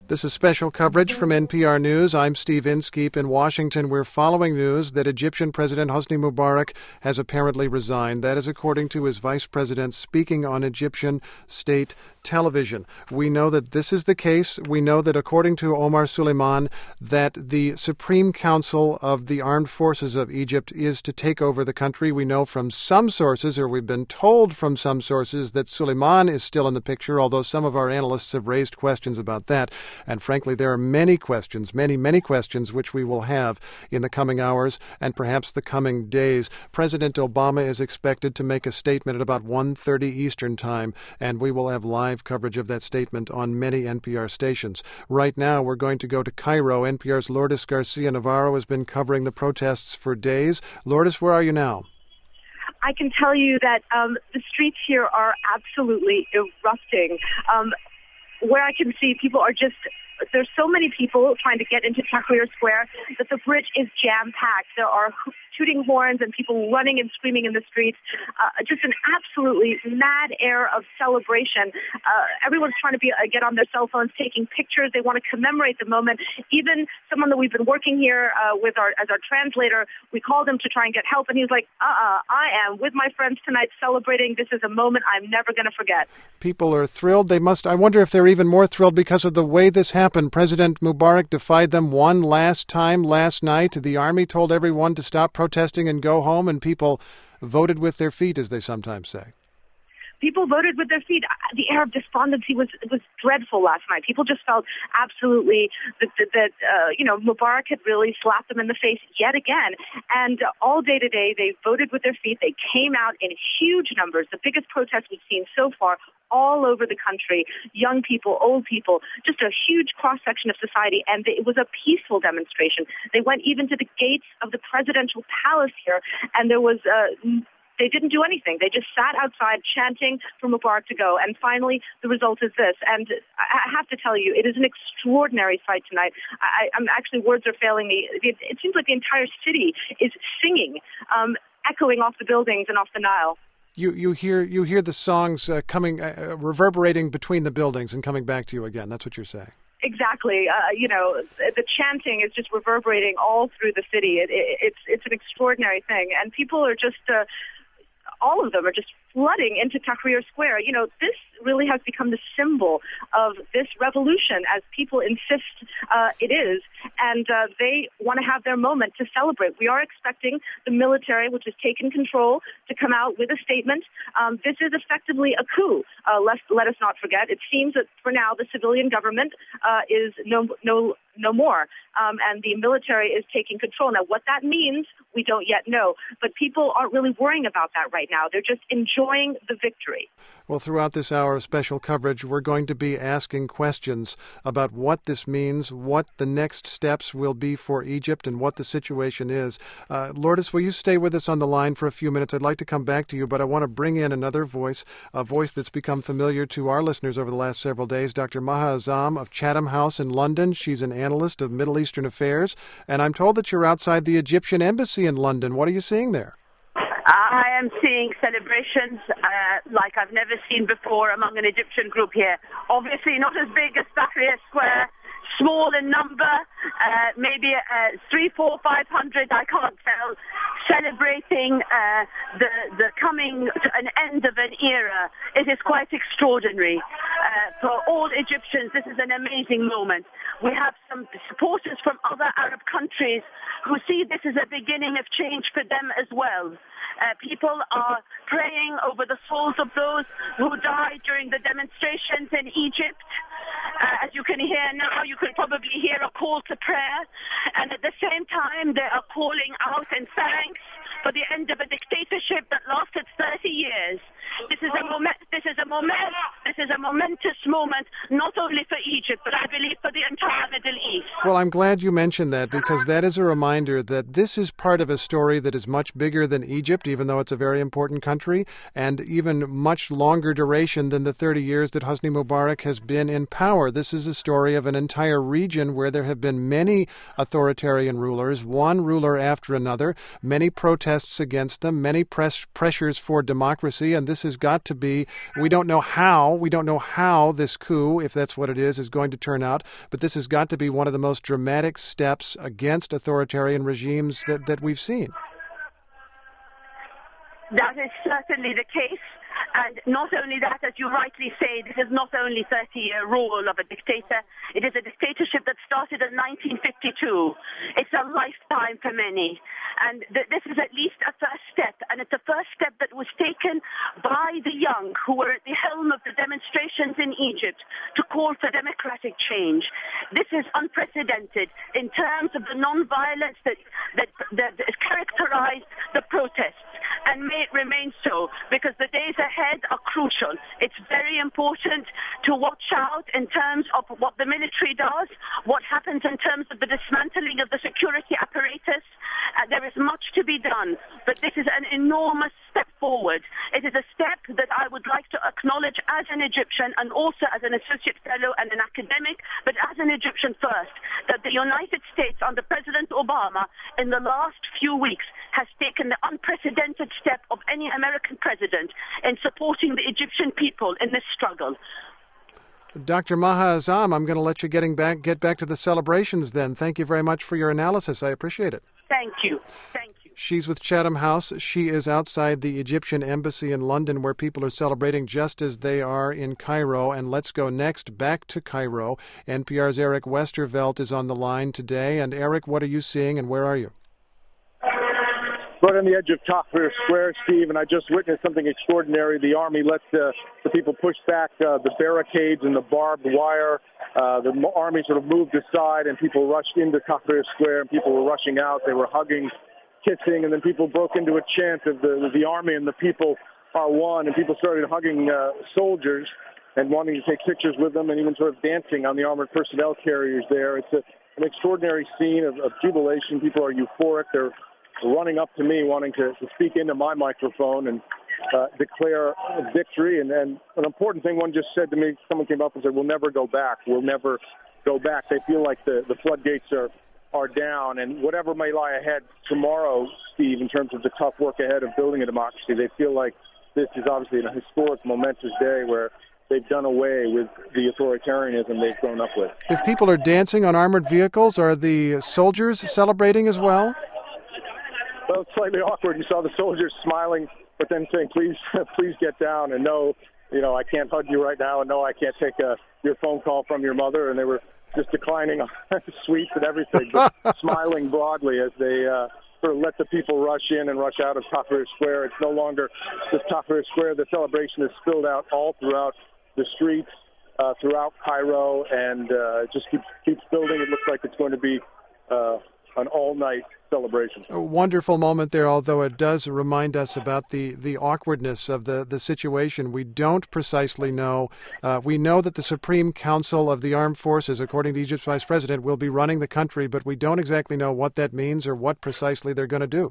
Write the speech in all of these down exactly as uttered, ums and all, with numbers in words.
This is special coverage from N P R News. I'm Steve Inskeep in Washington. We're following news that Egyptian President Hosni Mubarak has apparently resigned. That is according to his vice president speaking on Egyptian state television. We know that this is the case. We know that according to Omar Suleiman, that the Supreme Council of the Armed Forces of Egypt is to take over the country. We know from some sources, or we've been told from some sources, that Suleiman is still in the picture, although some of our analysts have raised questions about that. And frankly, there are many questions, many, many questions, which we will have in the coming hours and perhaps the coming days. President Obama is expected to make a statement at about one thirty Eastern Time, and we will have live coverage of that statement on many N P R stations. Right now, we're going to go to Cairo. N P R's Lourdes Garcia Navarro has been covering the protests for days. Lourdes, where are you now? I can tell you that um, the streets here are absolutely erupting. Um, where I can see people are just, there's so many people trying to get into Tahrir Square that the bridge is jam-packed. There are tooting horns and people running and screaming in the streets. Uh, just an absolutely mad air of celebration. Uh, everyone's trying to be, uh, get on their cell phones, taking pictures. They want to commemorate the moment. Even someone that we've been working here uh, with our as our translator, we called him to try and get help, and he's like, uh-uh, I am with my friends tonight celebrating. This is a moment I'm never going to forget. People are thrilled. They must, I wonder if they're even more thrilled because of the way this happened. President Mubarak defied them one last time last night. The army told everyone to stop protesting and go home, and people voted with their feet, as they sometimes say. People voted with their feet. The air of despondency was was dreadful last night. People just felt absolutely that, that, that uh, you know, Mubarak had really slapped them in the face yet again. And uh, all day today, they voted with their feet. They came out in huge numbers, the biggest protest we've seen so far, all over the country, young people, old people, just a huge cross-section of society, and it was a peaceful demonstration. They went even to the gates of the presidential palace here, and there was... Uh, They didn't do anything. They just sat outside chanting for Mubarak to go. And finally, the result is this. And I have to tell you, it is an extraordinary sight tonight. I, I'm actually, words are failing me. It, it seems like the entire city is singing, um, echoing off the buildings and off the Nile. You you hear you hear the songs uh, coming, uh, reverberating between the buildings and coming back to you again. That's what you're saying. Exactly. Uh, you know, the chanting is just reverberating all through the city. It, it, it's it's an extraordinary thing, and people are just. Uh, all of them are just flooding into Tahrir Square. You know, this really has become the symbol of this revolution, as people insist uh, it is, and uh, they want to have their moment to celebrate. We are expecting the military, which has taken control, to come out with a statement. Um, this is effectively a coup. Uh, let, let us not forget. It seems that for now the civilian government uh, is no no no more, um, and the military is taking control. Now, what that means, we don't yet know, but people aren't really worrying about that right now. They're just enjoying the victory. Well, throughout this hour of special coverage, we're going to be asking questions about what this means, what the next steps will be for Egypt, and what the situation is. Uh, Lourdes, will you stay with us on the line for a few minutes? I'd like to come back to you, but I want to bring in another voice, a voice that's become familiar to our listeners over the last several days, Doctor Maha Azzam of Chatham House in London. She's an analyst of Middle Eastern affairs, and I'm told that you're outside the Egyptian embassy in London. What are you seeing there? I am seeing celebrations uh, like I've never seen before among an Egyptian group here. Obviously not as big as Tahrir Square, small in number, uh, maybe uh, three, four, five hundred, I can't tell, celebrating uh, the the coming to an end of an era. It is quite extraordinary. Uh, for all Egyptians, this is an amazing moment. We have some supporters from other Arab countries who see this as a beginning of change for them as well. Uh, people are praying over the souls of those who died during the demonstrations in Egypt. Uh, as you can hear now, you can probably hear a call to prayer. And at the same time, they are calling out in thanks for the end of a dictatorship that lasted thirty years. This is a moment. This is a moment. This is a momentous moment, not only for Egypt, but I believe for the entire Middle East. Well, I'm glad you mentioned that because that is a reminder that this is part of a story that is much bigger than Egypt, even though it's a very important country, and even much longer duration than the thirty years that Hosni Mubarak has been in power. This is a story of an entire region where there have been many authoritarian rulers, one ruler after another, many protests against them, many press pressures for democracy, and this has got to be, we don't know how, we don't know how this coup, if that's what it is, is going to turn out, but this has got to be one of the most dramatic steps against authoritarian regimes that, that we've seen. That is certainly the case. And not only that, as you rightly say, this is not only thirty-year rule of a dictator, it is a dictatorship that started in nineteen fifty-two. It's a lifetime for many. And th- this is at least a first step, and it's a first step that was taken by the young who were at the helm of the demonstrations in Egypt to call for democratic change. This is unprecedented in terms of the non-violence that, that, that characterized the protests, and may it remain so, because the days ahead are crucial. It's very important to watch out in terms of what the military does, what happens in terms of the dismantling of the security apparatus. Uh, there is much to be done, but this is an enormous step forward. It is a step that I would like to acknowledge as an Egyptian and also as an associate fellow and an academic, but as an Egyptian first, that the United States under President Obama in the last few weeks has taken the unprecedented step of any American president in supporting the Egyptian people in this struggle. Doctor Maha Azzam, I'm going to let you getting back, get back to the celebrations then. Thank you very much for your analysis. I appreciate it. Thank you. Thank you. She's with Chatham House. She is outside the Egyptian embassy in London where people are celebrating just as they are in Cairo. And let's go next back to Cairo. N P R's Eric Westervelt is on the line today. And Eric, what are you seeing and where are you? Right on the edge of Tahrir Square, Steve, and I just witnessed something extraordinary. The army let uh, the people push back uh, the barricades and the barbed wire. Uh, the army sort of moved aside, and people rushed into Tahrir Square, and people were rushing out. They were hugging, kissing, and then people broke into a chant of the, the army and the people are one, and people started hugging uh, soldiers and wanting to take pictures with them and even sort of dancing on the armored personnel carriers there. It's a, an extraordinary scene of, of jubilation. People are euphoric. They're running up to me wanting to, to speak into my microphone and uh, declare victory. And then an important thing one just said to me, someone came up and said, we'll never go back. We'll never go back. They feel like the, the floodgates are, are down. And whatever may lie ahead tomorrow, Steve, in terms of the tough work ahead of building a democracy, they feel like this is obviously a historic, momentous day where they've done away with the authoritarianism they've grown up with. If people are dancing on armored vehicles, are the soldiers celebrating as well? Well, it's slightly awkward. You saw the soldiers smiling, but then saying, please, please get down. And no, you know, I can't hug you right now. And no, I can't take a, your phone call from your mother. And they were just declining sweets and everything, but smiling broadly as they uh, sort of let the people rush in and rush out of Tahrir Square. It's no longer just Tahrir Square. The celebration is spilled out all throughout the streets, uh, throughout Cairo, and uh, it just keeps, keeps building. It looks like it's going to be uh, an all-night celebration. A wonderful moment there, although it does remind us about the, the awkwardness of the, the situation. We don't precisely know. Uh, we know that the Supreme Council of the Armed Forces, according to Egypt's vice president, will be running the country, but we don't exactly know what that means or what precisely they're going to do.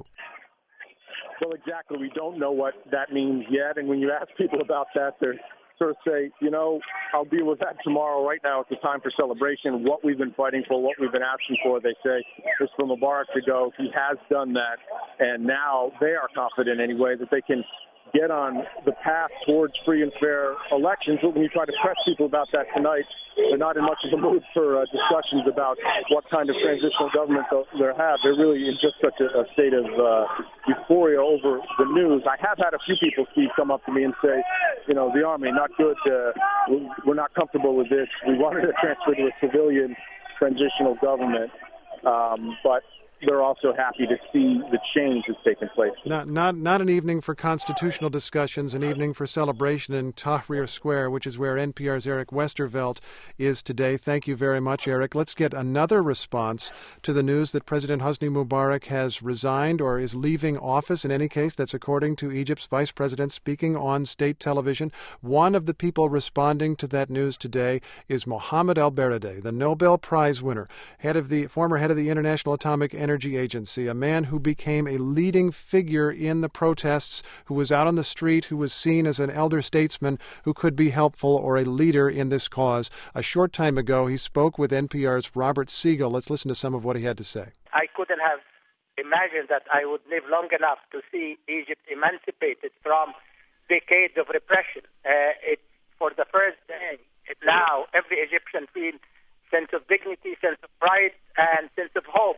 Well, exactly. We don't know what that means yet. And when you ask people about that, they're sort of say, you know, I'll deal with that tomorrow. Right now it's a time for celebration. What we've been fighting for, what we've been asking for, they say, is for Mubarak to go. He has done that, and now they are confident anyway that they can get on the path towards free and fair elections. But when you try to press people about that tonight, they're not in much of a mood for uh, discussions about what kind of transitional government they'll, they'll have. They're really in just such a, a state of uh, euphoria over the news. I have had a few people, Steve, come up to me and say, you know, the Army, not good. Uh, we're not comfortable with this. We wanted to transfer to a civilian transitional government. Um, but they're also happy to see the change that's taken place. Not, not, not an evening for constitutional discussions, an evening for celebration in Tahrir Square, which is where N P R's Eric Westervelt is today. Thank you very much, Eric. Let's get another response to the news that President Hosni Mubarak has resigned or is leaving office. In any case, that's according to Egypt's vice president speaking on state television. One of the people responding to that news today is Mohammed El-Baradei, the Nobel Prize winner, head of the former head of the International Atomic Energy Agency, a man who became a leading figure in the protests, who was out on the street, who was seen as an elder statesman who could be helpful or a leader in this cause. A short time ago, he spoke with N P R's Robert Siegel. Let's listen to some of what he had to say. I couldn't have imagined that I would live long enough to see Egypt emancipated from decades of repression. Uh, it, for the first day, it, now every Egyptian feels sense of dignity, sense of pride, and sense of hope.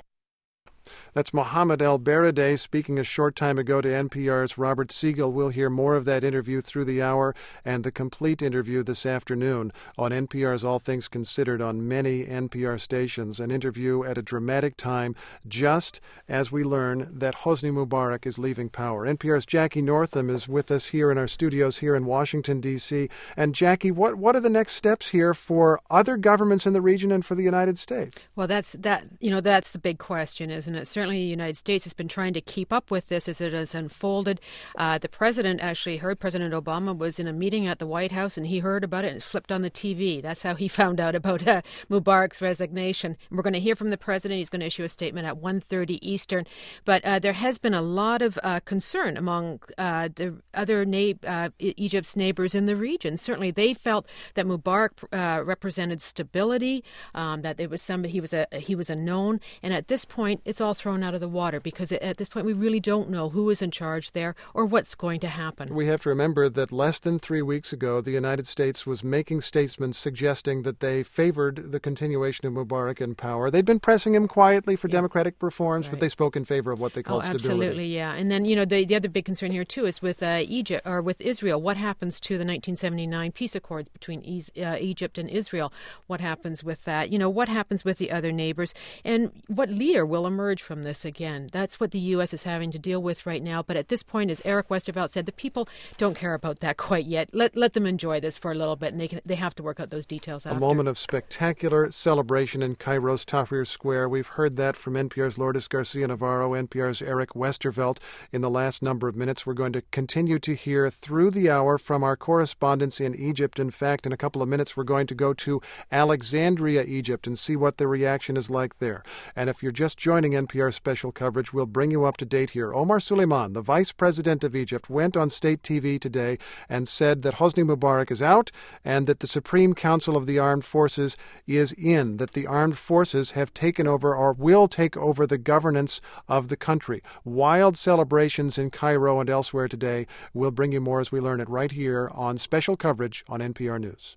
That's Mohammed El-Baradei speaking a short time ago to N P R's Robert Siegel. We'll hear more of that interview through the hour and the complete interview this afternoon on N P R's All Things Considered on many N P R stations. An interview at a dramatic time just as we learn that Hosni Mubarak is leaving power. N P R's Jackie Northam is with us here in our studios here in Washington, D C And Jackie, what, what are the next steps here for other governments in the region and for the United States? Well, that's that. You know, that's the big question, isn't it? Certainly the United States has been trying to keep up with this as it has unfolded. Uh, the president actually heard, President Obama was in a meeting at the White House and he heard about it and it flipped on the T V. That's how he found out about uh, Mubarak's resignation. And we're going to hear from the president. He's going to issue a statement at one thirty Eastern. But uh, there has been a lot of uh, concern among uh, the other na- uh, Egypt's neighbors in the region. Certainly they felt that Mubarak uh, represented stability, um, that it was somebody, he was a he was a known. And at this point, it's all thrown out of the water because at this point we really don't know who is in charge there or what's going to happen. We have to remember that less than three weeks ago, the United States was making statements suggesting that they favored the continuation of Mubarak in power. They'd been pressing him quietly for yeah. democratic reforms, right. but they spoke in favor of what they call oh, stability. Absolutely, yeah. And then, you know, the, the other big concern here, too, is with uh, Egypt or with Israel. What happens to the nineteen seventy-nine peace accords between e- uh, Egypt and Israel? What happens with that? You know, what happens with the other neighbors? And what leader will emerge from this again? That's what the U S is having to deal with right now. But at this point, as Eric Westervelt said, the people don't care about that quite yet. Let let them enjoy this for a little bit, and they can they have to work out those details after. A moment of spectacular celebration in Cairo's Tahrir Square. We've heard that from N P R's Lourdes Garcia-Navarro, N P R's Eric Westervelt in the last number of minutes. We're going to continue to hear through the hour from our correspondents in Egypt. In fact, in a couple of minutes, we're going to go to Alexandria, Egypt, and see what the reaction is like there. And if you're just joining N P R special coverage, we'll bring you up to date here. Omar Suleiman, the vice president of Egypt, went on state T V today and said that Hosni Mubarak is out and that the Supreme Council of the Armed Forces is in, that the armed forces have taken over or will take over the governance of the country. Wild celebrations in Cairo and elsewhere today. We'll bring you more as we learn it right here on special coverage on N P R News.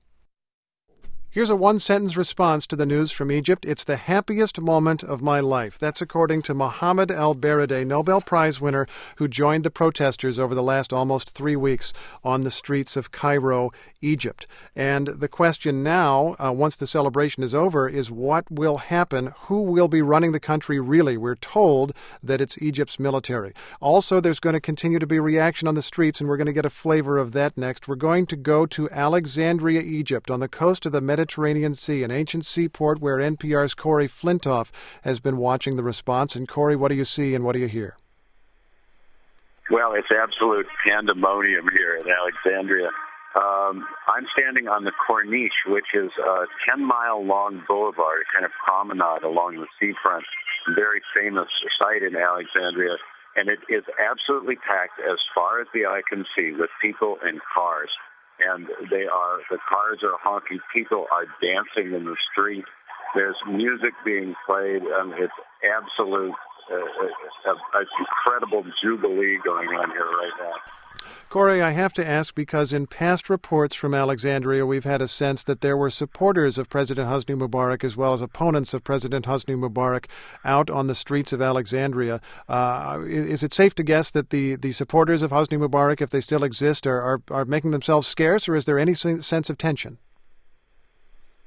Here's a one-sentence response to the news from Egypt. It's the happiest moment of my life. That's according to Mohammed El-Baradei, Nobel Prize winner, who joined the protesters over the last almost three weeks on the streets of Cairo, Egypt. And the question now, uh, once the celebration is over, is what will happen? Who will be running the country really? We're told that it's Egypt's military. Also, there's going to continue to be reaction on the streets, and we're going to get a flavor of that next. We're going to go to Alexandria, Egypt, on the coast of the Mediterranean Mediterranean Sea, an ancient seaport where N P R's Corey Flintoff has been watching the response. And Corey, what do you see and what do you hear? Well, it's absolute pandemonium here in Alexandria. Um, I'm standing on the Corniche, which is a ten-mile-long boulevard, a kind of promenade along the seafront, very famous site in Alexandria. And it is absolutely packed as far as the eye can see with people and cars. And they are, the cars are honking, people are dancing in the street. There's music being played, and it's absolute, uh, an incredible jubilee going on here right now. Corey, I have to ask because in past reports from Alexandria, we've had a sense that there were supporters of President Hosni Mubarak as well as opponents of President Hosni Mubarak out on the streets of Alexandria. Uh, is it safe to guess that the, the supporters of Hosni Mubarak, if they still exist, are, are, are making themselves scarce, or is there any sense of tension?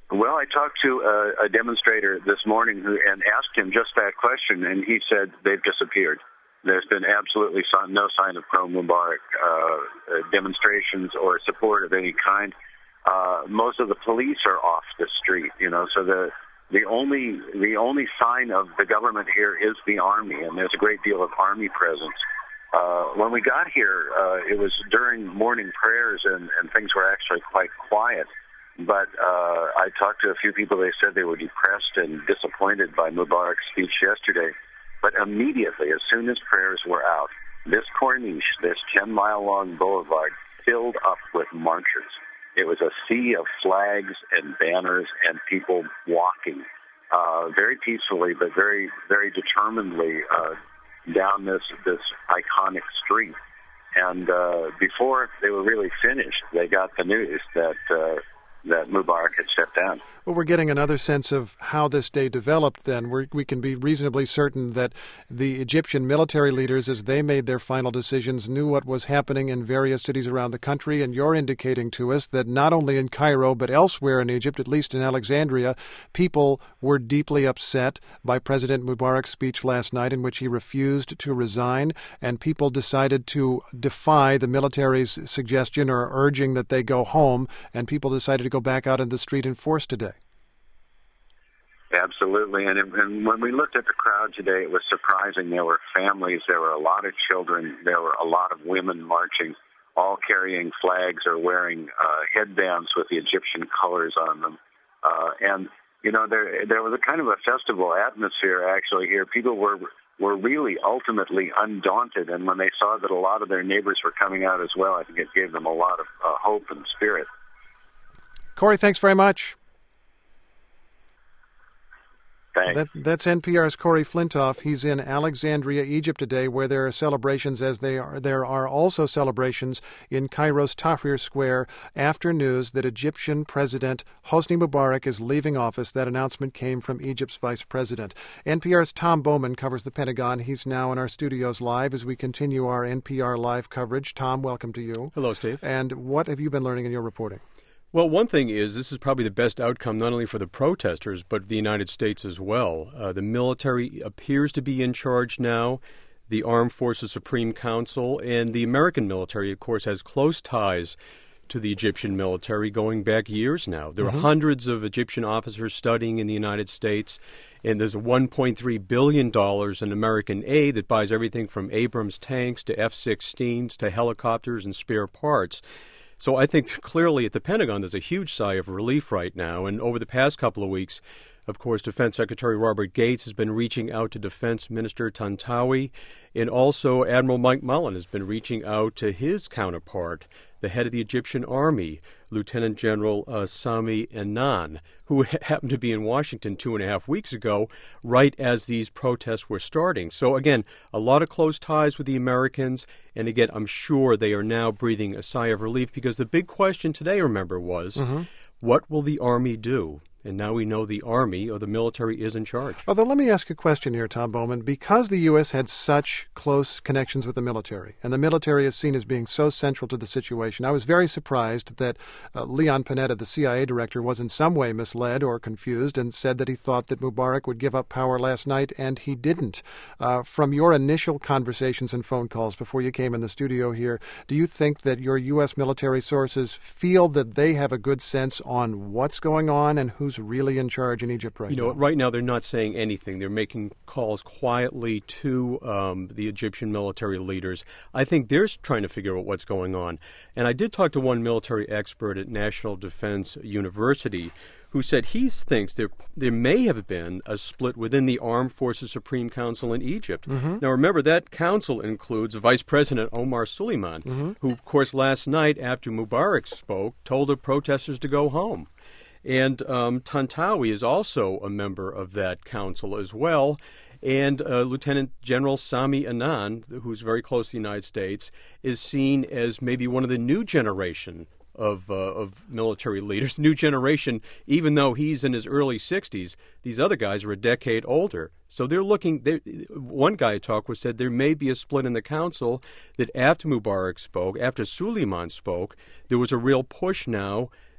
Well, I talked to a, a demonstrator this morning who and asked him just that question, and he said they've disappeared. There's been absolutely no sign of pro-Mubarak uh, demonstrations or support of any kind. Uh, most of the police are off the street, you know, so the the only the only sign of the government here is the army, and there's a great deal of army presence. Uh, when we got here, uh, it was during morning prayers, and, and things were actually quite quiet. But uh, I talked to a few people. They said they were depressed and disappointed by Mubarak's speech yesterday. But immediately, as soon as prayers were out, this corniche, this ten-mile-long boulevard, filled up with marchers. It was a sea of flags and banners and people walking uh, very peacefully, but very, very determinedly uh, down this this iconic street. And uh, before they were really finished, they got the news that uh, that Mubarak had stepped down. Well, we're getting another sense of how this day developed then. We're, we can be reasonably certain that the Egyptian military leaders, as they made their final decisions, knew what was happening in various cities around the country, and you're indicating to us that not only in Cairo but elsewhere in Egypt, at least in Alexandria, people were deeply upset by President Mubarak's speech last night in which he refused to resign, and people decided to defy the military's suggestion or urging that they go home, and people decided to go back out in the street in force today. Absolutely, and, and when we looked at the crowd today, it was surprising. There were families, there were a lot of children, there were a lot of women marching, all carrying flags or wearing uh, headbands with the Egyptian colors on them. Uh, and, you know, there there was a kind of a festival atmosphere actually here. People were were really ultimately undaunted, and when they saw that a lot of their neighbors were coming out as well, I think it gave them a lot of uh, hope and spirit. Corey, thanks very much. Thanks. That, that's N P R's Corey Flintoff. He's in Alexandria, Egypt today, where there are celebrations, as they are. There are also celebrations in Cairo's Tahrir Square after news that Egyptian President Hosni Mubarak is leaving office. That announcement came from Egypt's vice president. N P R's Tom Bowman covers the Pentagon. He's now in our studios live as we continue our N P R live coverage. Tom, welcome to you. Hello, Steve. And what have you been learning in your reporting? Well, one thing is this is probably the best outcome not only for the protesters, but the United States as well. Uh, the military appears to be in charge now, the Armed Forces Supreme Council, and the American military, of course, has close ties to the Egyptian military going back years now. There mm-hmm. are hundreds of Egyptian officers studying in the United States, and there's one point three billion dollars in American aid that buys everything from Abrams tanks to F sixteens to helicopters and spare parts. So I think clearly at the Pentagon there's a huge sigh of relief right now. And over the past couple of weeks, of course, Defense Secretary Robert Gates has been reaching out to Defense Minister Tantawi, and also Admiral Mike Mullen has been reaching out to his counterpart, the head of the Egyptian Army, Lieutenant General uh, Sami Anan, who happened to be in Washington two and a half weeks ago, right as these protests were starting. So, again, a lot of close ties with the Americans, and again, I'm sure they are now breathing a sigh of relief, because the big question today, remember, was mm-hmm. what will the Army do? And now we know the Army or the military is in charge. Although let me ask a question here, Tom Bowman. Because the U S had such close connections with the military, and the military is seen as being so central to the situation, I was very surprised that uh, Leon Panetta, the C I A director, was in some way misled or confused and said that he thought that Mubarak would give up power last night, and he didn't. Uh, from your initial conversations and phone calls before you came in the studio here, do you think that your U S military sources feel that they have a good sense on what's going on and who's really in charge in Egypt right now? You know, right now they're not saying anything. They're making calls quietly to um, the Egyptian military leaders. I think they're trying to figure out what's going on. And I did talk to one military expert at National Defense University who said he thinks there there may have been a split within the Armed Forces Supreme Council in Egypt. Mm-hmm. Now, remember, that council includes Vice President Omar Suleiman, mm-hmm. who, of course, last night after Mubarak spoke, told the protesters to go home. And um, Tantawi is also a member of that council as well. And uh, Lieutenant General Sami Anan, who's very close to the United States, is seen as maybe one of the new generation of uh, of military leaders. New generation, even though he's in his early sixties, these other guys are a decade older. So they're looking, they're, one guy I talked with said there may be a split in the council, that after Mubarak spoke, after Suleiman spoke, there was a real push now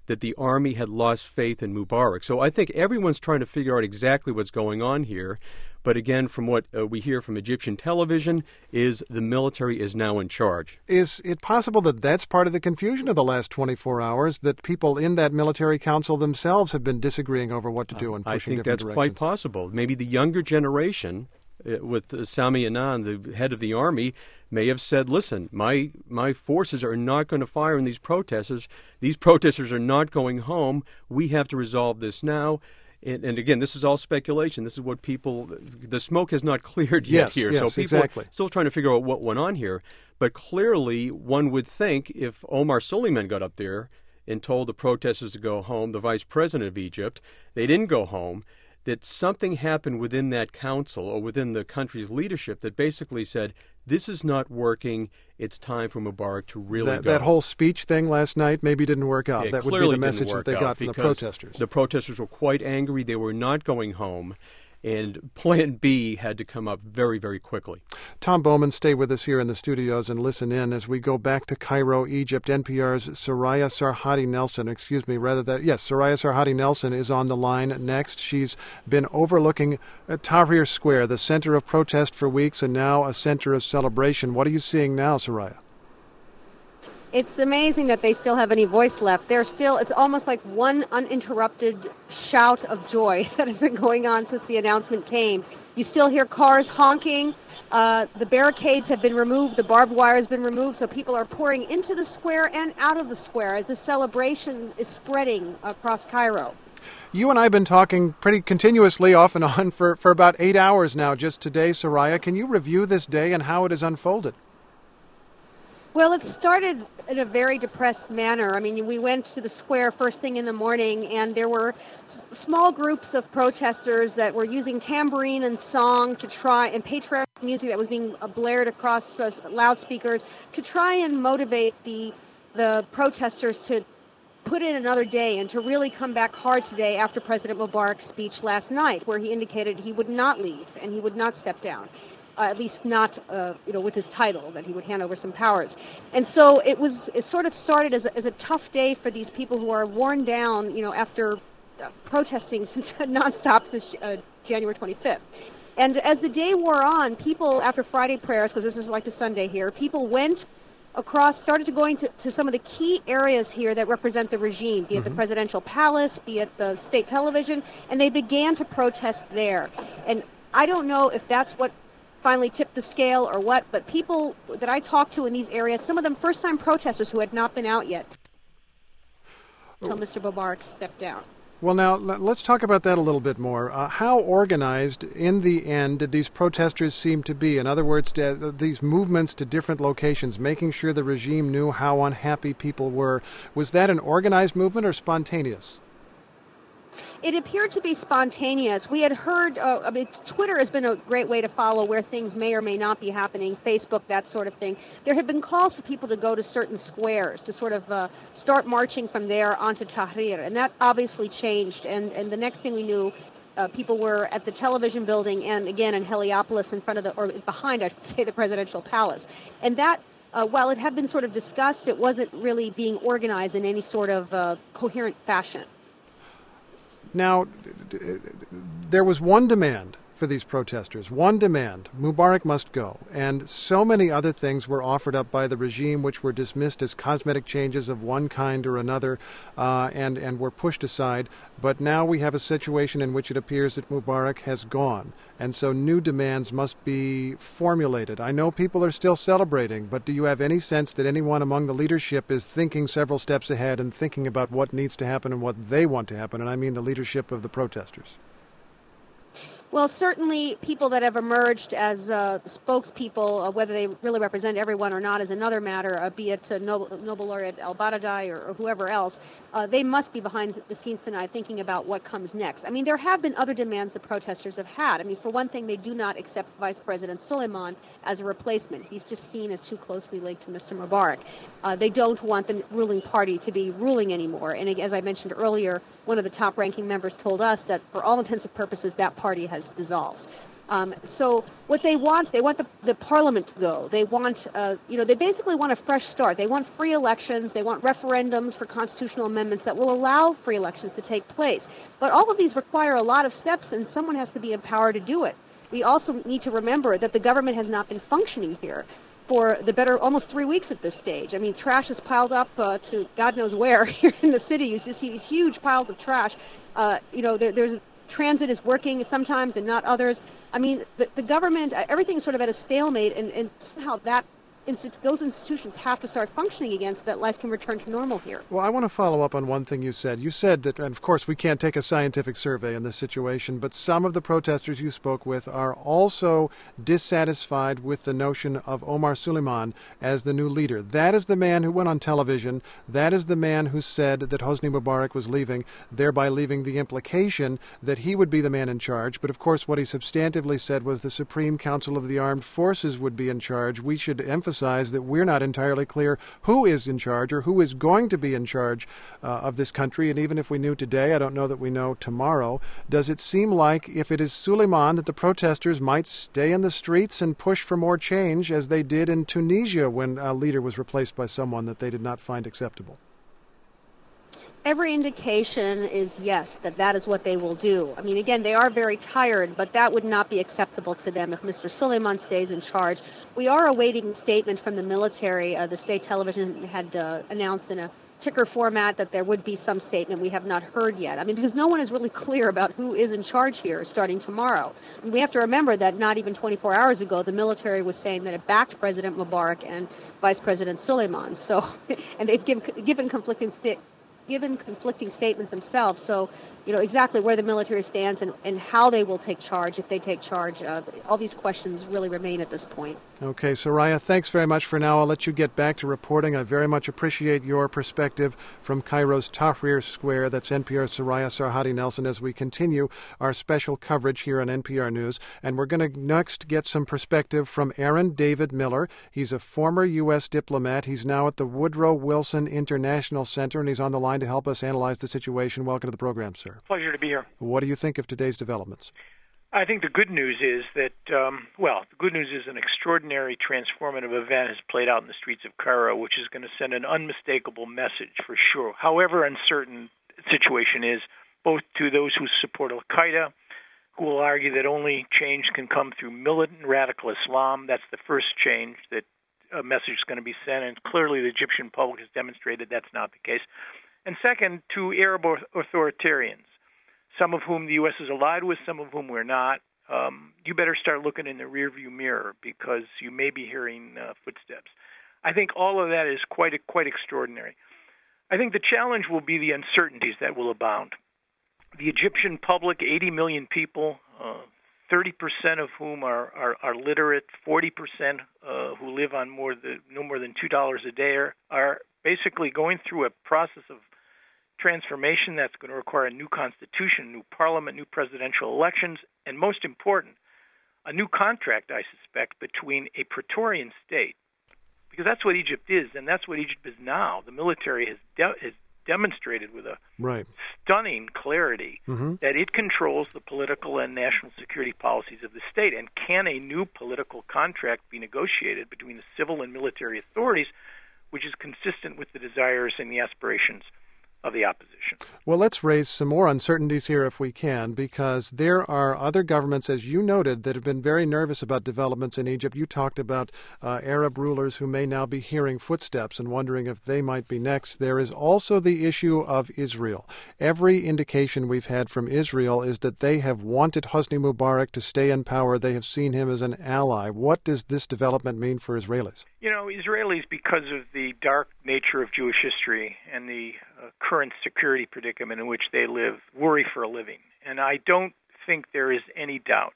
that the army had lost faith in Mubarak. So I think everyone's trying to figure out exactly what's going on here. But again, from what uh, we hear from Egyptian television, is the military is now in charge. Is it possible that that's part of the confusion of the last twenty-four hours, that people in that military council themselves have been disagreeing over what to do and pushing I think different that's directions? quite possible. Maybe the younger generation, uh, with uh, Sami Anan, the head of the army, may have said, listen, my my forces are not going to fire on these protesters. These protesters are not going home. We have to resolve this now. And, and again, this is all speculation. This is what people, the smoke has not cleared yet yes, here. Yes, so people exactly. are still trying to figure out what went on here. But clearly, one would think if Omar Suleiman got up there and told the protesters to go home, the vice president of Egypt, they didn't go home, that something happened within that council or within the country's leadership that basically said, this is not working. It's time for Mubarak to really that, go. That whole speech thing last night maybe didn't work out. It that would be clearly the message didn't that they work got out from the because protesters. The protesters were quite angry. They were not going home. And Plan B had to come up very, very quickly. Tom Bowman, stay with us here in the studios and listen in as we go back to Cairo, Egypt. N P R's Soraya Sarhadi Nelson, excuse me, rather that, yes, Soraya Sarhadi Nelson is on the line next. She's been overlooking Tahrir Square, the center of protest for weeks and now a center of celebration. What are you seeing now, Soraya? It's amazing that they still have any voice left. They're still, it's almost like one uninterrupted shout of joy that has been going on since the announcement came. You still hear cars honking. Uh, the barricades have been removed. The barbed wire has been removed. So people are pouring into the square and out of the square as the celebration is spreading across Cairo. You and I have been talking pretty continuously off and on for, for about eight hours now just today, Soraya. Can you review this day and how it has unfolded? Well, it started in a very depressed manner. I mean, we went to the square first thing in the morning, and there were s- small groups of protesters that were using tambourine and song to try, and patriotic music that was being uh, blared across uh, loudspeakers to try and motivate the the protesters to put in another day and to really come back hard today after President Mubarak's speech last night, where he indicated he would not leave and he would not step down. Uh, at least not, uh, you know, with his title, that he would hand over some powers. And so it was, it sort of started as a, as a tough day for these people who are worn down, you know, after uh, protesting since nonstop since uh, January twenty-fifth. And as the day wore on, people, after Friday prayers, because this is like the Sunday here, people went across, started to going to, to some of the key areas here that represent the regime, be it mm-hmm. the presidential palace, be it the state television, and they began to protest there. And I don't know if that's what finally tipped the scale or what, but people that I talked to in these areas, some of them first-time protesters who had not been out yet until Mister Mubarak stepped down. Well, now, let's talk about that a little bit more. Uh, how organized, in the end, did these protesters seem to be? In other words, these movements to different locations, making sure the regime knew how unhappy people were, was that an organized movement or spontaneous? It appeared to be spontaneous. We had heard, uh, I mean, Twitter has been a great way to follow where things may or may not be happening, Facebook, that sort of thing. There had been calls for people to go to certain squares, to sort of uh, start marching from there onto Tahrir, and that obviously changed. And, and the next thing we knew, uh, people were at the television building and, again, in Heliopolis in front of the, or behind, I should say, the presidential palace. And that, uh, while it had been sort of discussed, it wasn't really being organized in any sort of uh, coherent fashion. Now, there was one demand for these protesters, one demand: Mubarak must go. And so many other things were offered up by the regime which were dismissed as cosmetic changes of one kind or another uh, and, and were pushed aside. But now we have a situation in which it appears that Mubarak has gone. And so new demands must be formulated. I know people are still celebrating, but do you have any sense that anyone among the leadership is thinking several steps ahead and thinking about what needs to happen and what they want to happen? And I mean the leadership of the protesters. Well, certainly people that have emerged as uh, spokespeople, uh, whether they really represent everyone or not is another matter, uh, be it uh, Nobel, Nobel laureate El-Baradei or, or whoever else, uh, they must be behind the scenes tonight thinking about what comes next. I mean, there have been other demands the protesters have had. I mean, for one thing, they do not accept Vice President Suleiman as a replacement. He's just seen as too closely linked to Mister Mubarak. Uh, they don't want the ruling party to be ruling anymore. And as I mentioned earlier, one of the top-ranking members told us that for all intents and purposes, that party has dissolved. Um, so what they want, they want the, the parliament to go. They want, uh, you know, they basically want a fresh start. They want free elections. They want referendums for constitutional amendments that will allow free elections to take place. But all of these require a lot of steps, and someone has to be empowered to do it. We also need to remember that the government has not been functioning here for the better almost three weeks at this stage. I mean, trash is piled up uh, to God knows where here in the city. You just see these huge piles of trash. Uh, you know, there, there's transit is working sometimes and not others. I mean, the, the government, everything is sort of at a stalemate, and, and somehow that those institutions have to start functioning again so that life can return to normal here. Well, I want to follow up on one thing you said. You said that, and of course, we can't take a scientific survey in this situation, but some of the protesters you spoke with are also dissatisfied with the notion of Omar Suleiman as the new leader. That is the man who went on television. That is the man who said that Hosni Mubarak was leaving, thereby leaving the implication that he would be the man in charge. But of course, what he substantively said was the Supreme Council of the Armed Forces would be in charge. We should emphasize that we're not entirely clear who is in charge or who is going to be in charge uh, of this country. And even if we knew today, I don't know that we know tomorrow. Does it seem like if it is Suleiman that the protesters might stay in the streets and push for more change as they did in Tunisia when a leader was replaced by someone that they did not find acceptable? Every indication is yes, that that is what they will do. I mean, again, they are very tired, but that would not be acceptable to them if Mister Suleiman stays in charge. We are awaiting a statement from the military. Uh, the state television had uh, announced in a ticker format that there would be some statement. We have not heard yet. I mean, because no one is really clear about who is in charge here starting tomorrow. And we have to remember that not even twenty-four hours ago, the military was saying that it backed President Mubarak and Vice President Suleiman. So, and they've given, given conflicting st- given conflicting statements themselves. So, you know, exactly where the military stands and, and how they will take charge, if they take charge, uh, all these questions really remain at this point. Okay, Soraya, thanks very much for now. I'll let you get back to reporting. I very much appreciate your perspective from Cairo's Tahrir Square. That's N P R's Soraya Sarhadi Nelson as we continue our special coverage here on N P R News. And we're going to next get some perspective from Aaron David Miller. He's a former U S diplomat. He's now at the Woodrow Wilson International Center, and he's on the line to help us analyze the situation. Welcome to the program, sir. Pleasure to be here. What do you think of today's developments? I think the good news is that, um, well, the good news is an extraordinary transformative event has played out in the streets of Cairo, which is going to send an unmistakable message for sure. However uncertain the situation is, both to those who support Al-Qaeda, who will argue that only change can come through militant radical Islam. That's the first change that a message is going to be sent, and clearly the Egyptian public has demonstrated that's not the case. And second, to Arab authoritarians, some of whom the U S is allied with, some of whom we're not. Um, you better start looking in the rearview mirror because you may be hearing uh, footsteps. I think all of that is quite quite extraordinary. I think the challenge will be the uncertainties that will abound. The Egyptian public, eighty million people, uh, thirty percent of whom are, are, are literate, forty percent uh, who live on more than, no more than two dollars a day, are, are basically going through a process of transformation that's going to require a new constitution, new parliament, new presidential elections, and most important, a new contract, I suspect, between a Praetorian state, because that's what Egypt is, and that's what Egypt is now. The military has, de- has demonstrated with a right. stunning clarity mm-hmm. that it controls the political and national security policies of the state. And can a new political contract be negotiated between the civil and military authorities, which is consistent with the desires and the aspirations of the opposition? Well, let's raise some more uncertainties here if we can, because there are other governments, as you noted, that have been very nervous about developments in Egypt. You talked about uh, Arab rulers who may now be hearing footsteps and wondering if they might be next. There is also the issue of Israel. Every indication we've had from Israel is that they have wanted Hosni Mubarak to stay in power. They have seen him as an ally. What does this development mean for Israelis? You know, Israelis, because of the dark nature of Jewish history and the uh, current security predicament in which they live, worry for a living. And I don't think there is any doubt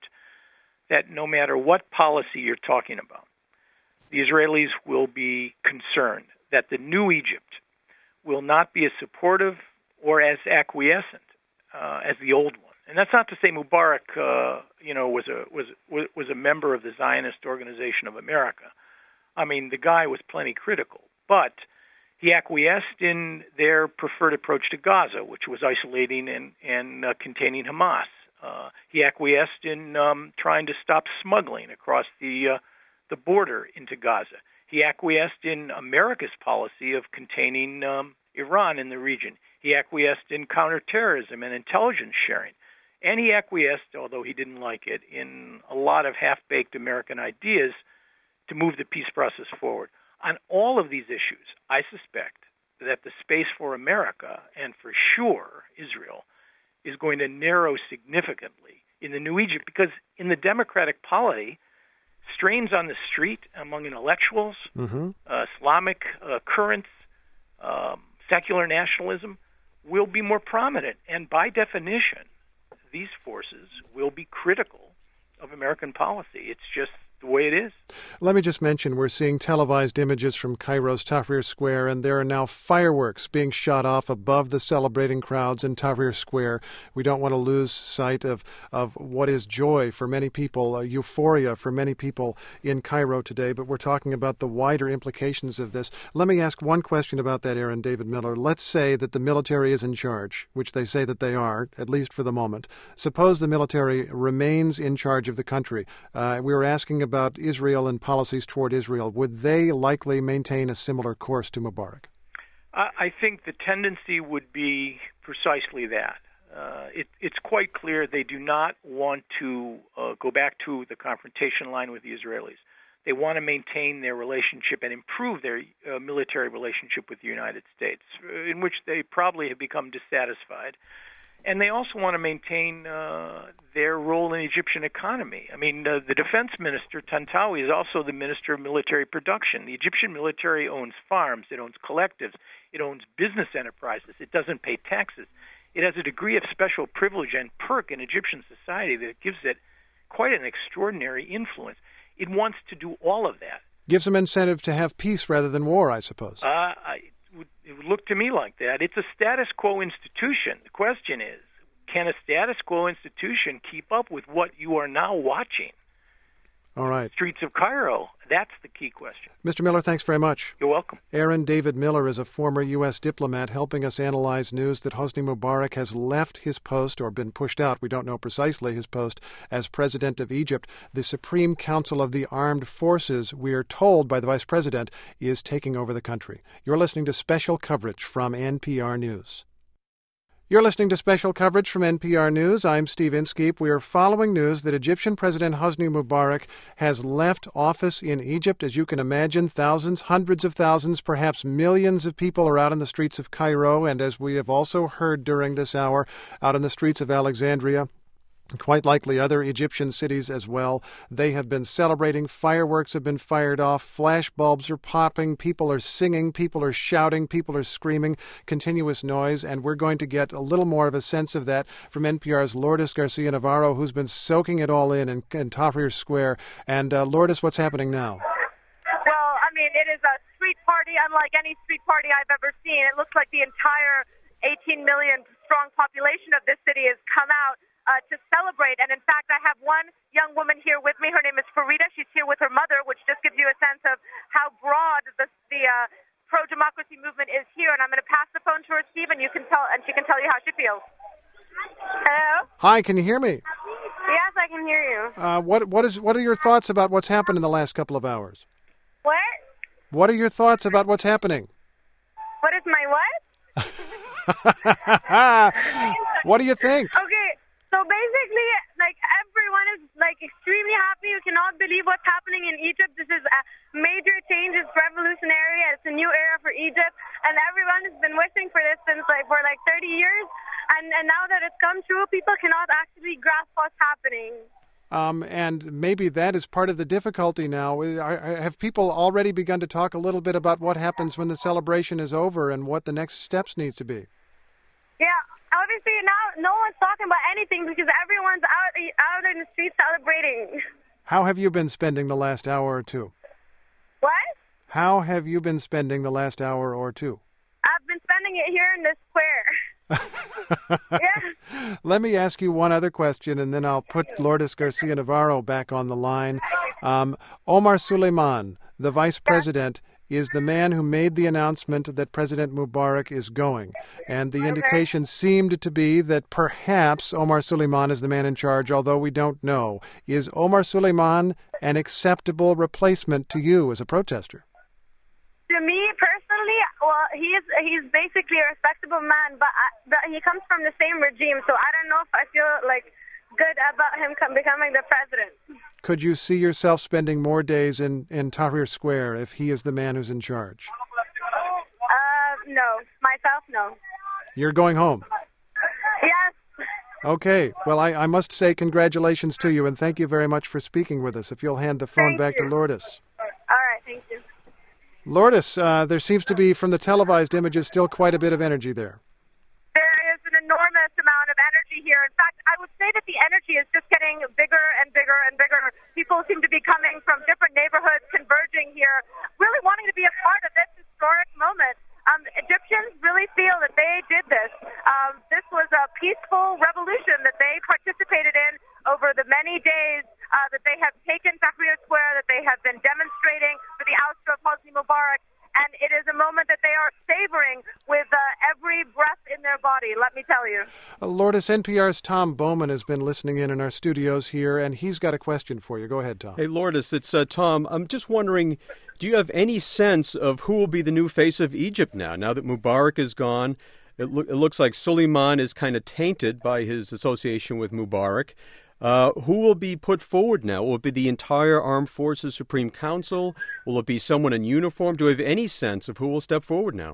that no matter what policy you're talking about, the Israelis will be concerned that the new Egypt will not be as supportive or as acquiescent uh, as the old one. And that's not to say Mubarak, uh, you know, was a was was a member of the Zionist Organization of America. I mean, the guy was plenty critical, but he acquiesced in their preferred approach to Gaza, which was isolating and, and uh, containing Hamas. Uh, he acquiesced in um, trying to stop smuggling across the uh, the border into Gaza. He acquiesced in America's policy of containing um, Iran in the region. He acquiesced in counterterrorism and intelligence sharing. And he acquiesced, although he didn't like it, in a lot of half-baked American ideas to move the peace process forward. On all of these issues, I suspect that the space for America, and for sure Israel, is going to narrow significantly in the new Egypt, because in the democratic polity, strains on the street among intellectuals, mm-hmm. uh, Islamic uh, currents, um, secular nationalism will be more prominent. And by definition, these forces will be critical of American policy. It's just the way it is. Let me just mention, we're seeing televised images from Cairo's Tahrir Square, and there are now fireworks being shot off above the celebrating crowds in Tahrir Square. We don't want to lose sight of, of what is joy for many people, uh, euphoria for many people in Cairo today, but we're talking about the wider implications of this. Let me ask one question about that, Aaron David Miller. Let's say that the military is in charge, which they say that they are, at least for the moment. Suppose the military remains in charge of the country. Uh, we were asking about about Israel and policies toward Israel. Would they likely maintain a similar course to Mubarak? I think the tendency would be precisely that. Uh, it, it's quite clear they do not want to uh, go back to the confrontation line with the Israelis. They want to maintain their relationship and improve their uh, military relationship with the United States, in which they probably have become dissatisfied. And they also want to maintain uh, their role in the Egyptian economy. I mean, uh, the defense minister, Tantawi, is also the minister of military production. The Egyptian military owns farms, it owns collectives, it owns business enterprises, it doesn't pay taxes. It has a degree of special privilege and perk in Egyptian society that gives it quite an extraordinary influence. It wants to do all of that. Gives them incentive to have peace rather than war, I suppose. Uh, I, It would look to me like that. It's a status quo institution. The question is, can a status quo institution keep up with what you are now watching? All right. Streets of Cairo. That's the key question. Mister Miller, thanks very much. You're welcome. Aaron David Miller is a former U S diplomat helping us analyze news that Hosni Mubarak has left his post or been pushed out. We don't know precisely his post as president of Egypt. The Supreme Council of the Armed Forces, we are told by the vice president, is taking over the country. You're listening to special coverage from N P R News. You're listening to special coverage from N P R News. I'm Steve Inskeep. We are following news that Egyptian President Hosni Mubarak has left office in Egypt. As you can imagine, thousands, hundreds of thousands, perhaps millions of people are out in the streets of Cairo, and as we have also heard during this hour, out in the streets of Alexandria. Quite likely other Egyptian cities as well. They have been celebrating. Fireworks have been fired off. Flash bulbs are popping. People are singing. People are shouting. People are screaming. Continuous noise. And we're going to get a little more of a sense of that from N P R's Lourdes Garcia Navarro, who's been soaking it all in in, in Tahrir Square. And uh, Lourdes, what's happening now? Well, I mean, it is a street party unlike any street party I've ever seen. It looks like the entire eighteen million strong population of this city has come out Uh, to celebrate. And in fact, I have one young woman here with me. Her name is Farida. She's here with her mother, which just gives you a sense of how broad the, the uh, pro-democracy movement is here. And I'm going to pass the phone to her, Steve, and you can tell, and she can tell you how she feels. Hello? Hi, can you hear me? Yes, I can hear you. Uh, what what is what are your thoughts about what's happened in the last couple of hours? What? What are your thoughts about what's happening? What is my what? What do you think? Okay. So basically, like, everyone is, like, extremely happy. You cannot believe what's happening in Egypt. This is a major change. It's revolutionary. It's a new era for Egypt. And everyone has been wishing for this since, like, for, like, thirty years. And, and now that it's come true, people cannot actually grasp what's happening. Um, and maybe that is part of the difficulty now. Are, have people already begun to talk a little bit about what happens when the celebration is over and what the next steps need to be? Yeah. Obviously, now no one's talking about anything because everyone's out out in the streets celebrating. How have you been spending the last hour or two? What? How have you been spending the last hour or two? I've been spending it here in the square. Yeah. Let me ask you one other question, and then I'll put Lourdes Garcia Navarro back on the line. Um, Omar Suleiman, the vice president, is the man who made the announcement that President Mubarak is going. And the Okay. indication seemed to be that perhaps Omar Suleiman is the man in charge, although we don't know. Is Omar Suleiman an acceptable replacement to you as a protester? To me personally, well, he's he's basically a respectable man, but, I, but he comes from the same regime, so I don't know if I feel like good about him come, becoming the president. Could you see yourself spending more days in, in Tahrir Square if he is the man who's in charge? Uh, no, myself, no. You're going home. Yes. Okay. Well, I, I must say congratulations to you, and thank you very much for speaking with us. If you'll hand the phone Thank back you. to Lourdes. All right, thank you. Lourdes, uh, there seems to be, from the televised images, still quite a bit of energy there. There is an enormous amount of energy here. In fact, I would say that the energy is just getting bigger and bigger and bigger. People seem to be coming from different neighborhoods, converging here, really wanting to be a part of this historic moment. Um, Egyptians really feel that they did this. Um, this was a peaceful revolution that they participated in over the many days uh, that they have taken Tahrir Square, that they have been demonstrating for the ouster of Hosni Mubarak. And it is a moment that they are savoring with uh, every breath in their body, let me tell you. Uh, Lourdes, N P R's Tom Bowman has been listening in in our studios here, and he's got a question for you. Go ahead, Tom. Hey, Lourdes, it's uh, Tom. I'm just wondering, do you have any sense of who will be the new face of Egypt now? Now that Mubarak is gone, it, lo- it looks like Suleiman is kind of tainted by his association with Mubarak. Uh, who will be put forward now? Will it be the entire Armed Forces Supreme Council? Will it be someone in uniform? Do we have any sense of who will step forward now?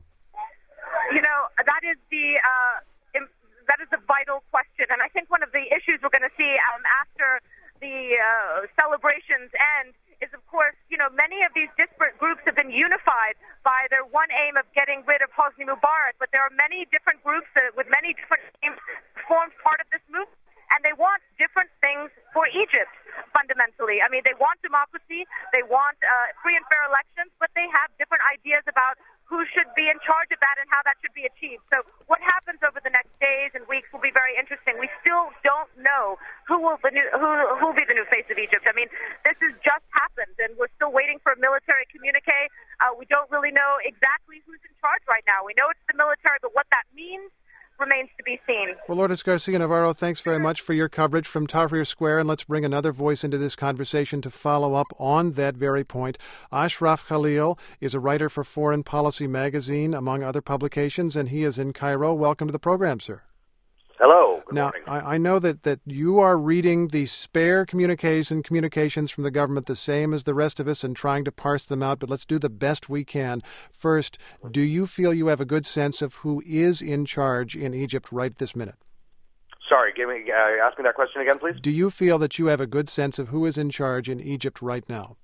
You know, that is the uh, im- that is the vital question, and I think one of the issues we're going to see um, after the uh, celebrations end is, of course, you know, many of these disparate groups have been unified by their one aim of getting rid of Hosni Mubarak, but there are many different groups that, with many different aims formed part of this movement. And they want different things for Egypt, fundamentally. I mean, they want democracy, they want uh, free and fair elections, but they have different ideas about who should be in charge of that and how that should be achieved. So what happens over the next days and weeks will be very interesting. We still don't know who will the new who who will be the new face of Egypt. I mean, this has just happened, and we're still waiting for a military communique. Uh, we don't really know exactly who's in charge right now. We know it's the military, but what that means remains to be seen. Well, Lourdes Garcia Navarro, thanks very much for your coverage from Tahrir Square, and let's bring another voice into this conversation to follow up on that very point. Ashraf Khalil is a writer for Foreign Policy magazine, among other publications, and he is in Cairo. Welcome to the program, sir. Hello. Good now, morning. I, I know that, that you are reading the spare communiques and communications from the government the same as the rest of us and trying to parse them out, but let's do the best we can. First, do you feel you have a good sense of who is in charge in Egypt right this minute? Sorry, give me, uh, ask me that question again, please. Do you feel that you have a good sense of who is in charge in Egypt right now?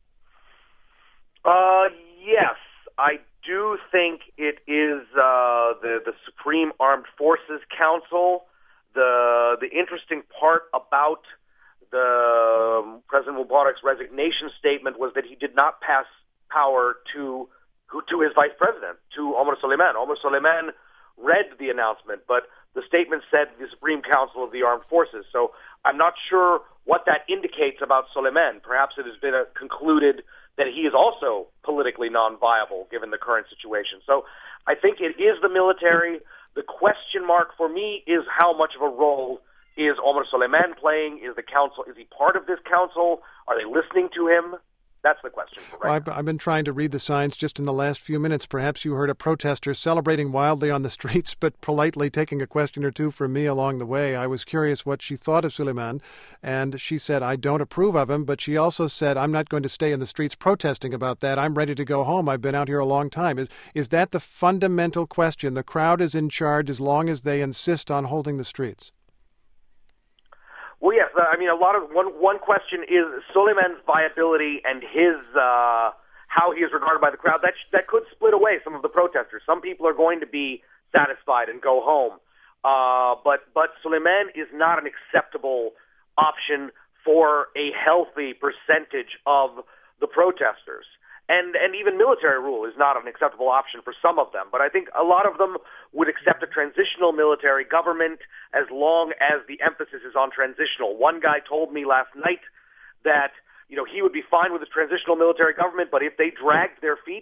Uh, yes, I do think it is uh, the the Supreme Armed Forces Council. The the interesting part about the um, President Mubarak's resignation statement was that he did not pass power to who to his vice president, to Omar Suleiman. Omar Suleiman read the announcement, but the statement said the Supreme Council of the Armed Forces. So I'm not sure what that indicates about Suleiman. Perhaps it has been uh, concluded that he is also politically non-viable given the current situation. So I think it is the military. The question mark for me is how much of a role is Omar Suleiman playing? Is the council, is he part of this council? Are they listening to him? That's the question. Right well, I've, I've been trying to read the signs just in the last few minutes. Perhaps you heard a protester celebrating wildly on the streets, but politely taking a question or two from me along the way. I was curious what she thought of Suleiman, and she said, I don't approve of him, but she also said, I'm not going to stay in the streets protesting about that. I'm ready to go home. I've been out here a long time. Is, is that the fundamental question? The crowd is in charge as long as they insist on holding the streets. Well, yes. I mean, a lot of one one question is Suleiman's viability and his uh, how he is regarded by the crowd. That that could split away some of the protesters. Some people are going to be satisfied and go home, uh, but but Suleiman is not an acceptable option for a healthy percentage of the protesters. And and even military rule is not an acceptable option for some of them. But I think a lot of them would accept a transitional military government as long as the emphasis is on transitional. One guy told me last night that, you know, he would be fine with a transitional military government, but if they dragged their feet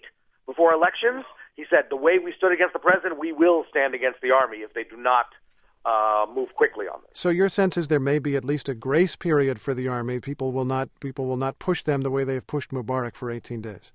before elections. He said, the way we stood against the president, we will stand against the army if they do not uh, move quickly on this. So your sense is there may be at least a grace period for the army. People will not people will not push them the way they have pushed Mubarak for eighteen days.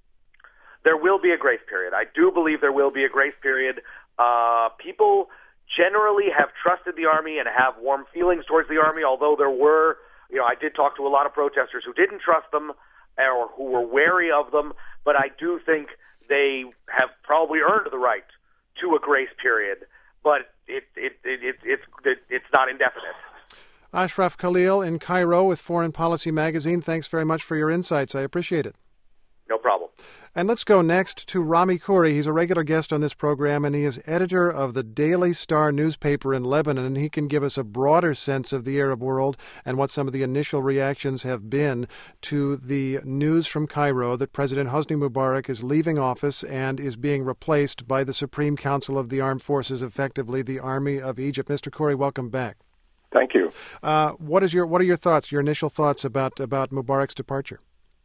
There will be a grace period. I do believe there will be a grace period. Uh, people generally have trusted the army and have warm feelings towards the army, although there were, you know, I did talk to a lot of protesters who didn't trust them or who were wary of them, but I do think they have probably earned the right to a grace period, but it, it, it, it, it's, it, it's not indefinite. Ashraf Khalil in Cairo with Foreign Policy Magazine. Thanks very much for your insights. I appreciate it. No problem. And let's go next to Rami Khouri. He's a regular guest on this program, and he is editor of the Daily Star newspaper in Lebanon, and he can give us a broader sense of the Arab world and what some of the initial reactions have been to the news from Cairo that President Hosni Mubarak is leaving office and is being replaced by the Supreme Council of the Armed Forces, effectively the Army of Egypt. Mister Khouri, welcome back. Thank you. Uh, what is your what are your thoughts, your initial thoughts about, about Mubarak's departure?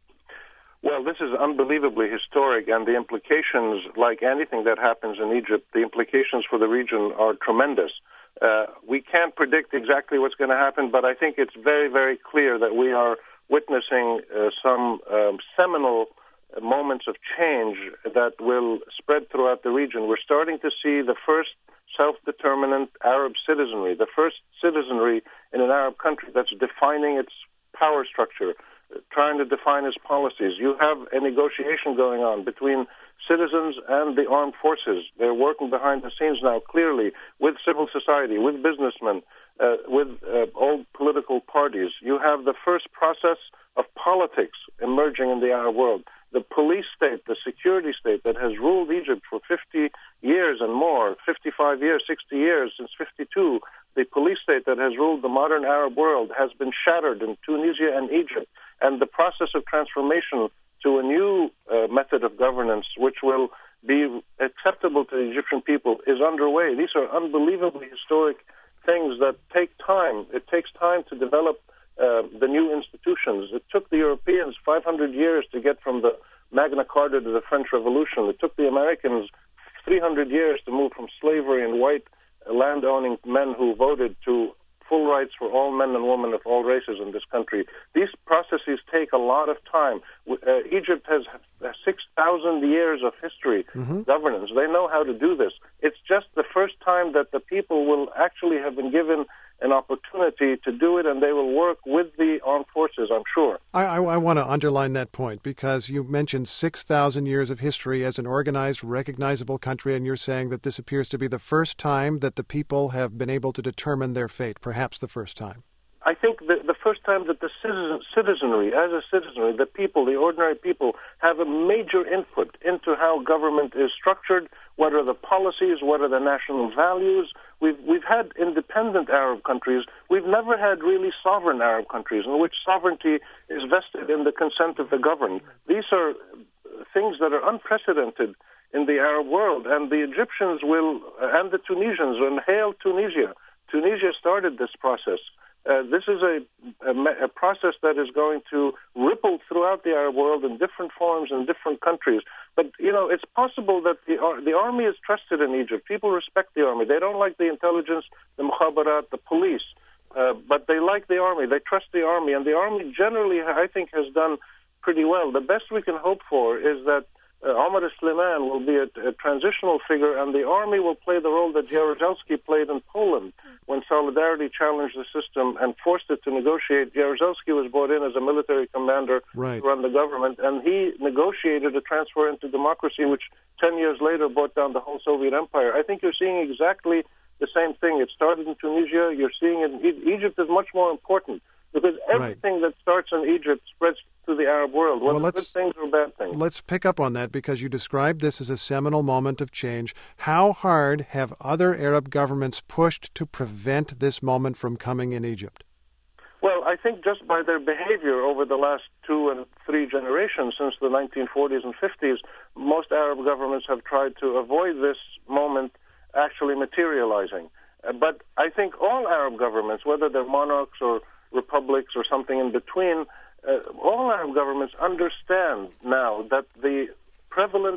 Well, this is unbelievably historic, and the implications, like anything that happens in Egypt, the implications for the region are tremendous. Uh, we can't predict exactly what's going to happen, but I think it's very, very clear that we are witnessing uh, some um, seminal moments of change that will spread throughout the region. We're starting to see the first self-determinant Arab citizenry, the first citizenry in an Arab country that's defining its power structure, trying to define its policies. You have a negotiation going on between citizens and the armed forces. They're working behind the scenes now, clearly, with civil society, with businessmen, uh, with uh, all political parties. You have the first process of politics emerging in the Arab world. The police state, the security state that has ruled Egypt for fifty years and more, fifty-five years, sixty years, since fifty-two, the police state that has ruled the modern Arab world has been shattered in Tunisia and Egypt. And the process of transformation to a new uh, method of governance, which will be acceptable to the Egyptian people, is underway. These are unbelievably historic things that take time. It takes time to develop uh, the new institutions. It took the Europeans five hundred years to get from the Magna Carta to the French Revolution. It took the Americans three hundred years to move from slavery and white land-owning men who voted to full rights for all men and women of all races in this country. These processes take a lot of time. Uh, Egypt has six thousand years of history, mm-hmm. governance. They know how to do this. It's just the first time that the people will actually have been given an opportunity to do it, and they will work with the armed forces, I'm sure. I, I, I want to underline that point, because you mentioned six thousand years of history as an organized, recognizable country, and you're saying that this appears to be the first time that the people have been able to determine their fate, perhaps the first time. I think the, the first time that the citizen, citizenry, as a citizenry, the people, the ordinary people, have a major input into how government is structured, what are the policies, what are the national values. We've we've had independent Arab countries. We've never had really sovereign Arab countries in which sovereignty is vested in the consent of the governed. These are things that are unprecedented in the Arab world, and the Egyptians will, and the Tunisians, will hail Tunisia. Tunisia started this process. Uh, this is a, a, a process that is going to ripple throughout the Arab world in different forms in different countries. But, you know, it's possible that the, the army is trusted in Egypt. People respect the army. They don't like the intelligence, the mukhabarat, the police, uh, but they like the army. They trust the army. And the army generally, I think, has done pretty well. The best we can hope for is that Uh, Omar Sleiman will be a, a transitional figure, and the army will play the role that Jaruzelski played in Poland when Solidarity challenged the system and forced it to negotiate. Jaruzelski was brought in as a military commander right. to run the government, and he negotiated a transfer into democracy, which ten years later brought down the whole Soviet empire. I think you're seeing exactly the same thing. It started in Tunisia. You're seeing it in e- Egypt is much more important, because everything right. that starts in Egypt spreads to the Arab world, whether well, good things or bad things. Let's pick up on that, because you described this as a seminal moment of change. How hard have other Arab governments pushed to prevent this moment from coming in Egypt? Well, I think just by their behavior over the last two and three generations, since the nineteen forties and fifties, most Arab governments have tried to avoid this moment actually materializing. Uh, but I think all Arab governments, whether they're monarchs or republics or something in between, uh, all Arab governments understand now that the prevalent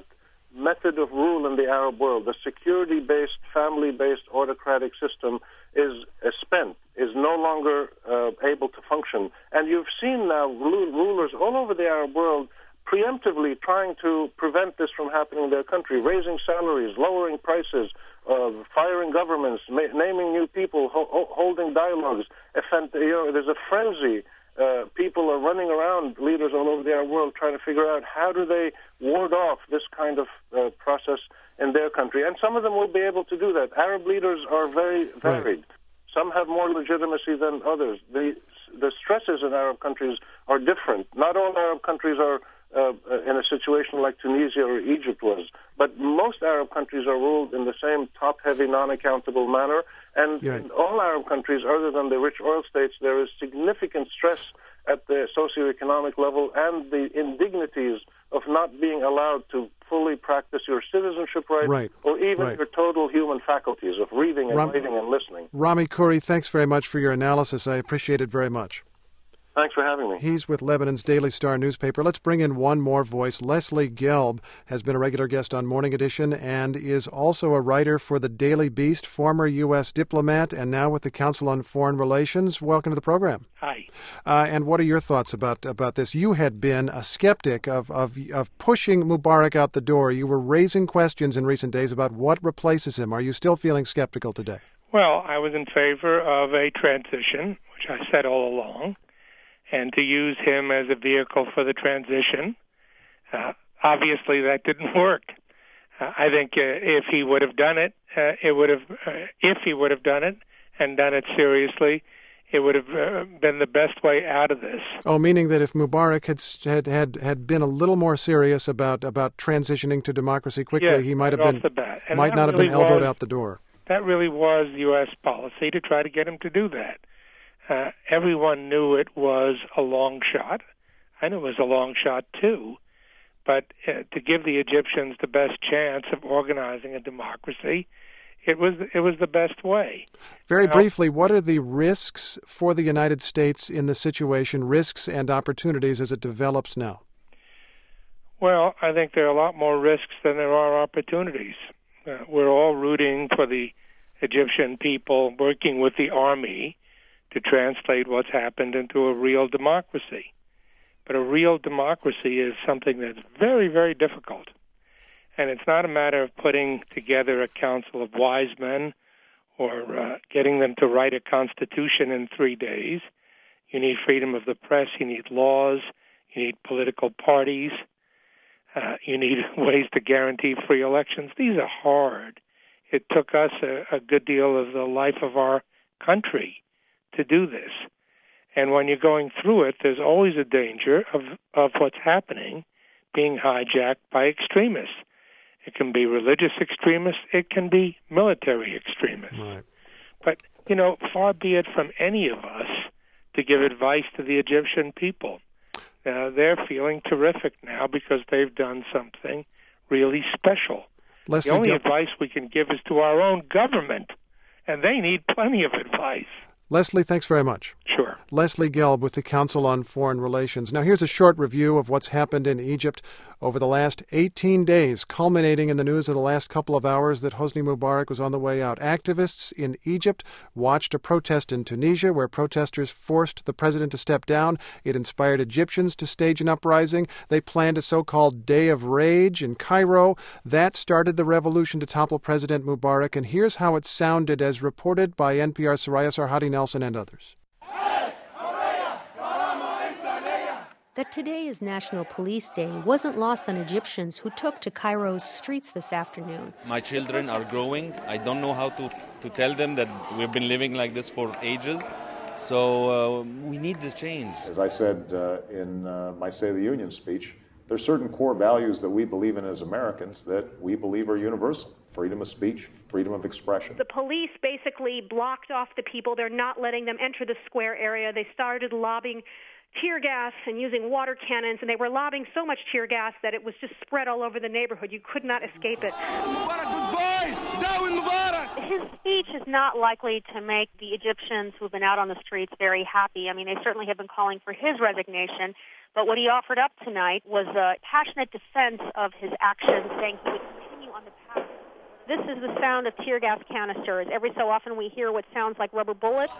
method of rule in the Arab world, the security-based, family-based autocratic system, is, is spent, is no longer uh, able to function. And you've seen now rulers all over the Arab world preemptively trying to prevent this from happening in their country, raising salaries, lowering prices, uh, firing governments, ma- naming new people, ho- holding dialogues. You know, there's a frenzy. Uh, people are running around, leaders all over the Arab world, trying to figure out how do they ward off this kind of uh, process in their country. And some of them will be able to do that. Arab leaders are very varied. Right. Some have more legitimacy than others. The, the stresses in Arab countries are different. Not all Arab countries are uh, in a situation like Tunisia or Egypt was. But most Arab countries are ruled in the same top-heavy, non-accountable manner. And yeah. in all Arab countries, other than the rich oil states, there is significant stress at the socioeconomic level and the indignities of not being allowed to fully practice your citizenship rights right. or even right. your total human faculties of reading and Ram- writing and listening. Rami Khouri, thanks very much for your analysis. I appreciate it very much. Thanks for having me. He's with Lebanon's Daily Star newspaper. Let's bring in one more voice. Leslie Gelb has been a regular guest on Morning Edition and is also a writer for the Daily Beast, former U S diplomat, and now with the Council on Foreign Relations. Welcome to the program. Hi. Uh, and what are your thoughts about, about this? You had been a skeptic of, of, of pushing Mubarak out the door. You were raising questions in recent days about what replaces him. Are you still feeling skeptical today? Well, I was in favor of a transition, which I said all along, and to use him as a vehicle for the transition. Uh, obviously, that didn't work. Uh, I think uh, if he would have done it, uh, it would have. Uh, if he would have done it and done it seriously, it would have uh, been the best way out of this. Oh, meaning that if Mubarak had had had, had been a little more serious about, about transitioning to democracy quickly, yes, he might have off been the bat. And might not really have been elbowed was, out the door. That really was U S policy to try to get him to do that. Uh, everyone knew it was a long shot. I knew it was a long shot, too. But uh, to give the Egyptians the best chance of organizing a democracy, it was it was the best way. Very now, briefly, what are the risks for the United States in the situation, risks and opportunities as it develops now? Well, I think there are a lot more risks than there are opportunities. Uh, we're all rooting for the Egyptian people, working with the army to translate what's happened into a real democracy. But a real democracy is something that's very, very difficult. And it's not a matter of putting together a council of wise men or uh, getting them to write a constitution in three days. You need freedom of the press, you need laws, you need political parties, uh, you need ways to guarantee free elections. These are hard. It took us a, a good deal of the life of our country to do this. And when you're going through it, there's always a danger of, of what's happening being hijacked by extremists. It can be religious extremists. It can be military extremists. Right. But, you know, far be it from any of us to give advice to the Egyptian people. Uh, they're feeling terrific now because they've done something really special. Leslie the only Gil- advice we can give is to our own government, and they need plenty of advice. Leslie, thanks very much. Sure. Leslie Gelb with the Council on Foreign Relations. Now, here's a short review of what's happened in Egypt over the last eighteen days, culminating in the news of the last couple of hours that Hosni Mubarak was on the way out. Activists in Egypt watched a protest in Tunisia where protesters forced the president to step down. It inspired Egyptians to stage an uprising. They planned a so-called Day of Rage in Cairo. That started the revolution to topple President Mubarak. And here's how it sounded as reported by N P R's Soraya Sarhadi Nelson and others. That today is National Police Day wasn't lost on Egyptians who took to Cairo's streets this afternoon. My children are growing. I don't know how to, to tell them that we've been living like this for ages. So uh, we need this change. As I said uh, in uh, my State of the Union speech, there's certain core values that we believe in as Americans that we believe are universal. Freedom of speech, freedom of expression. The police basically blocked off the people. They're not letting them enter the square area. They started lobbing tear gas and using water cannons, and they were lobbing so much tear gas that it was just spread all over the neighborhood. You could not escape it. His speech is not likely to make the Egyptians who've been out on the streets very happy. I mean, they certainly have been calling for his resignation, but what he offered up tonight was a passionate defense of his actions, saying he would continue on the path. This is the sound of tear gas canisters. Every so often we hear what sounds like rubber bullets.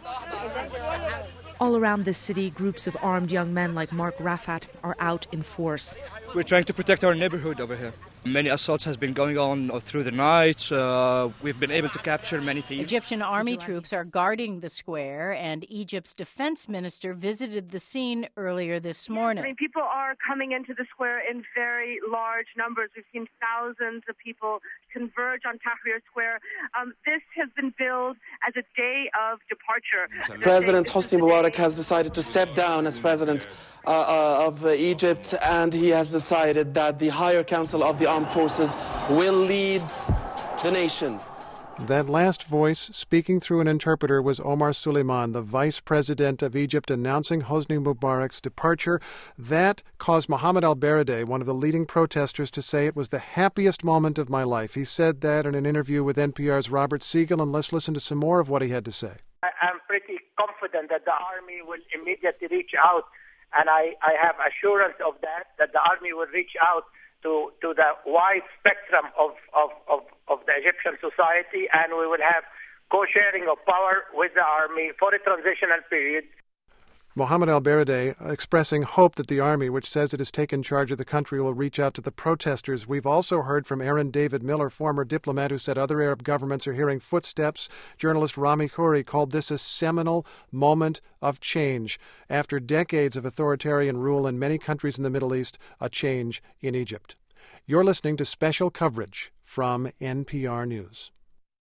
All around the city, groups of armed young men like Mark Rafat are out in force. We're trying to protect our neighborhood over here. Many assaults has been going on through the night. Uh, we've been able to capture many thieves. Egyptian army troops are guarding the square, and Egypt's defense minister visited the scene earlier this morning. I mean, people are coming into the square in very large numbers. We've seen thousands of people converge on Tahrir Square. Um, this has been billed as a day of departure. President Hosni Mubarak has decided to step down as president uh, uh, of uh, Egypt, and he has decided that the higher council of the armed forces will lead the nation. That last voice, speaking through an interpreter, was Omar Suleiman, the vice president of Egypt, announcing Hosni Mubarak's departure. That caused Mohammed al-Baradei, one of the leading protesters, to say it was the happiest moment of my life. He said that in an interview with N P R's Robert Siegel, and let's listen to some more of what he had to say. I'm pretty confident that the army will immediately reach out, and I, I have assurance of that, that the army will reach out to, to the wide spectrum of, of, of, of the Egyptian society, and we will have co-sharing of power with the army for a transitional period. Mohammed al-Baradei expressing hope that the army, which says it has taken charge of the country, will reach out to the protesters. We've also heard from Aaron David Miller, former diplomat, who said other Arab governments are hearing footsteps. Journalist Rami Khouri called this a seminal moment of change. After decades of authoritarian rule in many countries in the Middle East, a change in Egypt. You're listening to special coverage from N P R News.